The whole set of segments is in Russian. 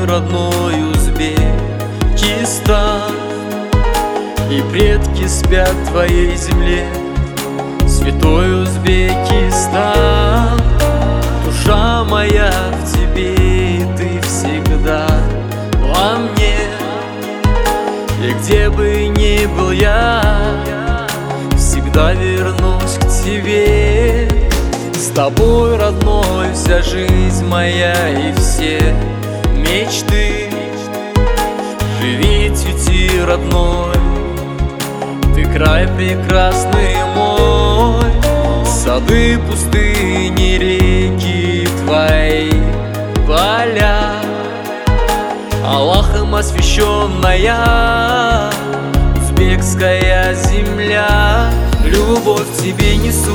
родной Узбекистан, и предки спят в твоей земле, святой Узбекистан. Душа моя в тебе, и ты всегда во мне. И где бы ни был я, всегда вернусь к тебе. С тобой, родной, вся жизнь моя и все мечты. Живи, цвети, родной, ты край прекрасный мой. Сады, пустыни, реки, твои поля, Аллахом освященная узбекская земля. Любовь тебе несу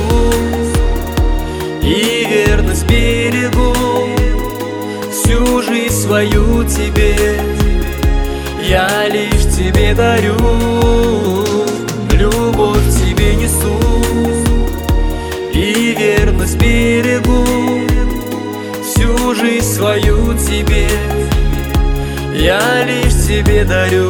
и верность берегу, всю жизнь свою тебе я лишь тебе дарю. Любовь тебе несу и верность берегу, всю жизнь свою тебе я лишь тебе дарю.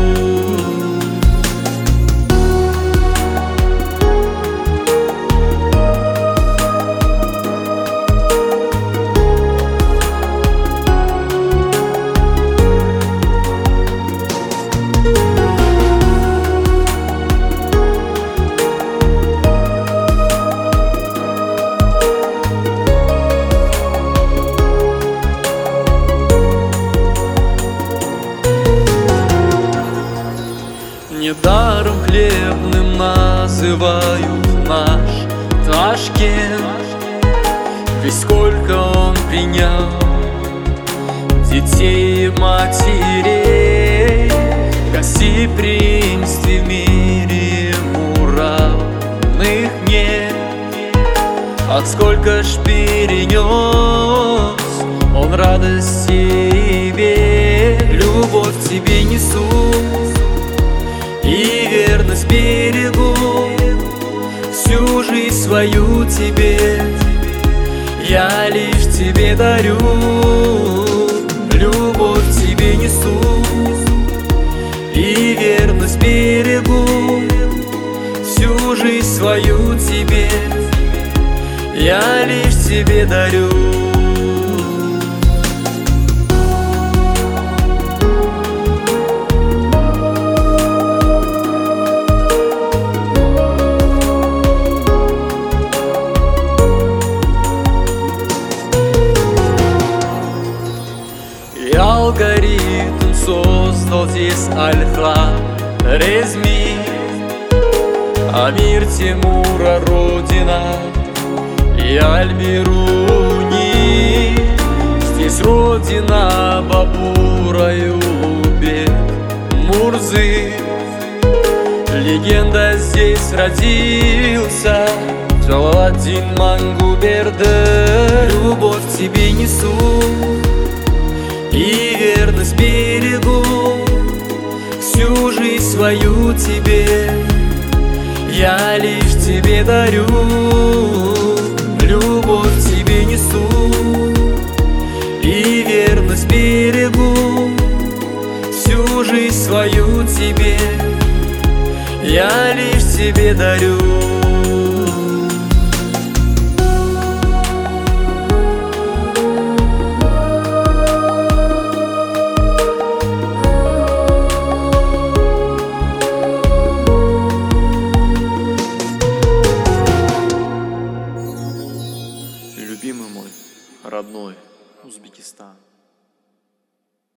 Недаром хлебным называют наш Ташкент, ведь сколько он принял детей и матерей. Гостеприимстве в мире ему равных нет. Ах, сколько ж перенес он радости тебе. Любовь тебе несу и верность берегу, всю жизнь свою тебе я лишь тебе дарю. Любовь тебе несу и верность берегу, всю жизнь свою тебе я лишь тебе дарю. Алгоритм создал здесь Аль-Хорезми, Амир Тимура родина и Аль-Бируни. Здесь родина Бабура и Улугбек Мурзы. Легенда здесь родился Джалаладдин Мангуберды. Любовь тебе несу и верность берегу, всю жизнь свою тебе я лишь тебе дарю. Любовь тебе несу и верность берегу, всю жизнь свою тебе я лишь тебе дарю.